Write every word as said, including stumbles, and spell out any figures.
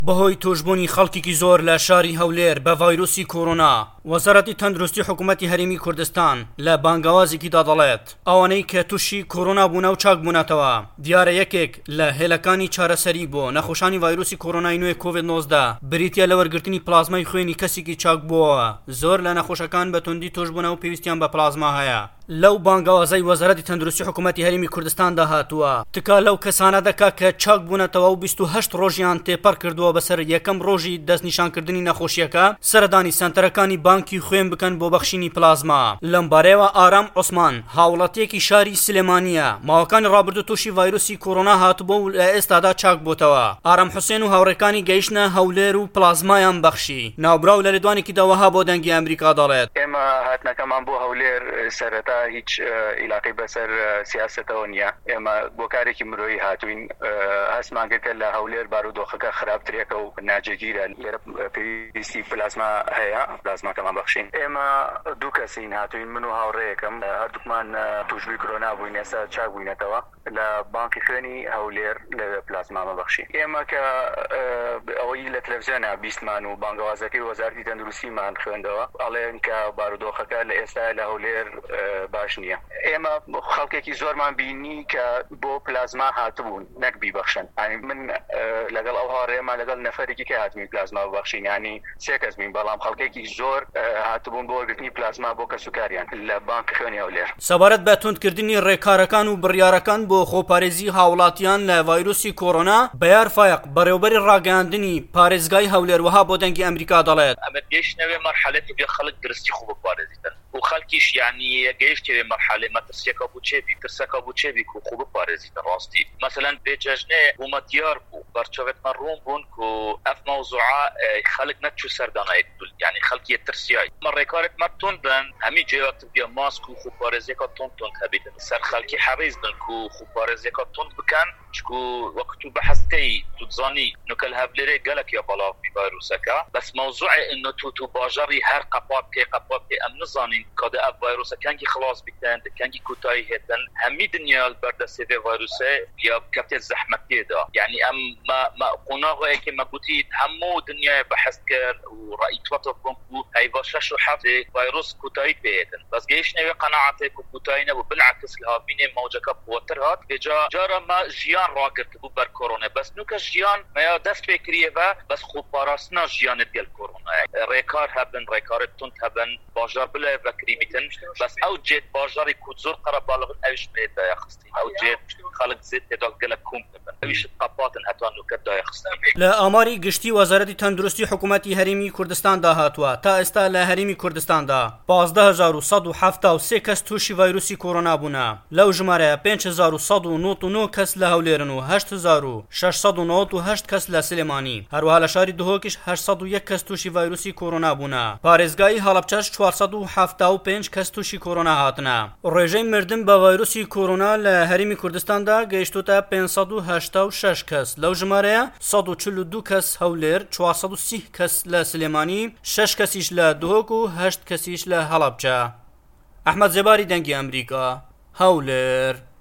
بەهۆی توشبوونی خەڵکێکی زۆر لە شاری هەولێر بە ڤایرۆسی کۆرۆنا، وەزارەتی تەندروستی حکوومەتی هەرێمی کوردستان لە بانگەوازێکیدا دەڵێت ئەوانەی کە تووشی کۆرۆنا بوونە و چاک بوونەتەوە دیارە یەکێک لە هێلەکانی چارەسەری بۆ نەخۆشانی ڤایرۆسی کۆرۆنای نوێ کۆڤید نۆزدە بریتیە لە وەرگرتنی پلازمای خوێنی کەسێکی چاک بووەوە. زۆر لە نەخۆشەکان بە توندی توشبوونە و پێویستیان بە پلازما هەیە. لەو بانگەوازەی وەزارەتی تەندروستی حکوومەتی هەرێمی کوردستاندا هاتووە، تکا لەو کەسانە دەکا کە چاک بوونەتەوە و بیست و هەشت ڕۆژیان تێپەر کردووە بەسەر یەکەم ڕۆژی دەستنیشانکردنی نەخۆشیەکە سەردانی سەنتەرەکانی بانکی خوێن بکەن بۆ بەخشینی پلازما. لەم بارەیەوە ئارام عوسمان، هاوڵاتیەکی شاری سلێمانیە، ماوەکانی ڕابردوو تووشی ڤایرۆسی کۆرۆنا هاتبووە و لە ئێستادا چاک بۆتەوە. ئارام حوسێن و هاوڕێکانی گەیشتنە هەولێر و پلازمایان بەخشی. ناوبراو لە لێدوانێکی داوەها بۆ دەنگی ئەمریکا دەڵێت ئێمە هاتنەکەمان بۆ هەولێر سەرەتا هیچ علاقەی بەسەر سیاسەتەوە نییە. ئێمە بۆ کارێکی مرۆیی هاتوین، هەستمان کرد کە لە هەولێر بارودۆخەکە خراپترێکە و ناجێگیرە، لێرە پێویستی پلازما هەیە، پلازماکەمان بەخشین. ئێمە دوو کەسین هاتوین، من و هاوڕێیەکەم، هەردووکمان توشبووی کۆرۆنا بووین، ئێستا چاک بووینەتەوە لە بانکی خوێنی هەولێر لە پلازمامە بەخشین. ئێمە کە ئەوەی لە تەلەڤیزیۆنە بیستمان و بانگەوازەکەی وەزارەتی تەندروستیمان خوێندەوە، ئەڵێن کە بارودۆخەکە لە ئێستا لە هەولێر باش نییە. ئێمە خەڵکێکی زۆرمان بینی کە بۆ پلازما هاتبوون نەک بیبەخشن. من لەگەڵ ئەو هاوڕێمان لەگەڵ نەفەرێکی کە هاتوین پلازما ببەخشین، ینی سێ کەس بین، بەڵام خەڵکێکی زۆر هاتبوون بۆ وەرگرتنی پلازما بۆ کەسوکاریان لە بانکی خوێنی هەولێر. سەبارەت بە توندکردنی ڕێکارەکان و بڕیارەکان بۆ خۆپارێزی هاوڵاتیان لە ڤایرۆسی کۆرۆنا، بەیار فایق بەڕێوەبەری ڕاگەیاندنی پارێزگای هەولێر وەها بۆ دەنگی ئەمریکا دەڵێت ئەمە گەیشتنەوێ مەرحەلەتی بێ خەڵک درستی خوب بپارێزیتن و خەڵکیش یعنی گەیشتێ مەرحەلێ مەترسیەکە بوو چێبی ترسەکە بوو چێبی و خوب بپارێزیتن. ڕاستی مثلا بێجەژنێ حکوومەتیار بوو بەرچەوێتمە ڕوون بوون و ئەف مەوزوعە خەڵک نەچوو سەردانای یعنی خەڵکی ترسیای مە ڕێکارێک مەتون بن هەمی جێوەکت بیا ماسک و خوپارێزیەکە تۆن تۆن هەبیتن سەر خەڵکی حەریز بن و خوپارێزیەکە تۆن بکەن، چکو وەکت و بەحەستەی تو تزانی نوکەل هەولێرێ گەلک یا بەڵاو ڤایرۆسەکە، بەس مەوزوعی ئینە تو تو باژەڕی هەر قەپات پێ قەپات پێ ئەم نزانین کە ئەف ڤایرۆسە کەنگی خلاص بیتن کەنگی کوتایی هێتن هەمی دنیا بەردەستێ vê ڤایرۆسێ یا کەپتێ زەحمەتێدا. یعنی ئەم قۆناغەیەکی مەگوتیت هەموو دنیای بەحەس کرد و ڕائیتوەتە بوون و هەیڤە شەش و هەفتێ ڤایرۆس کوتایی پێهێتن، بەس گەیشتنەوێ قەناعەتێک و کوتایی نەبوو، بالعکس لەهاوینێ مەوجەکە بووەتر هات. بێجا جارە ما ژیان ڕاگرت بوو بەر کۆرۆنا، بەس نوکە ژیان مەیا دەست پێ کریەوە، بەس خوپاراستنا ژیانت گەل کۆرۆنایە. ڕێکار هەبن، ڕێکارت تند هەبن، باژار بلێ بەکری بیتن، بەس ئەو جێت باژاری کو زۆر قەرە باڵغن ئەویش پێدایە خستی، ئەو جێت خەڵک زێت تێدا گەلە کوم بن، ئەویش قەپاتن هەتا نوکە دایە خستی. لە ئاماری گشتی وەزارەتی تەندروستی حکوومەتی هەرێمی کوردستاندا هاتووە، تا ئێستا لە هەرێمی کوردستاندا پانزدە هەزار و سەد و حەفتا و سێ کەس تووشی ڤایرۆسی کۆرۆنا بوونە. لەو ژمارەیە پێنج هەزار و سەد و نۆڤ و نۆ کەس لە هەولێرن و هەشت هەزار و شەش سەد و نۆڤ و هەشت کەس لە سلێمانی. هەروەها لە شاری دهۆکیش هەشت سەد و یەک کەس تووشی ڤایرۆسی کۆرۆنا بوونە. پارێزگای هەڵەبجەش چوار سەد و حەفتا و پێنج کەس تووشی کۆرۆنا هاتنە. ڕێژەی مردن بە ڤایرۆسی کۆرۆنا لە هەرێمی کوردستاندا گەیشتوتە پێنج سەد و هەشتا و شەش کەس. لەو ژمارەیە سەد و چل و دوو کەس هەولێر، چوار سەد و سی کەس لە سلێمانی، شەش کەسیش لە دهۆک و هەشت کەسیش لە هەڵەبجە. ئەحمەد زێباری دەنگی ئەمریکا، هەولێر.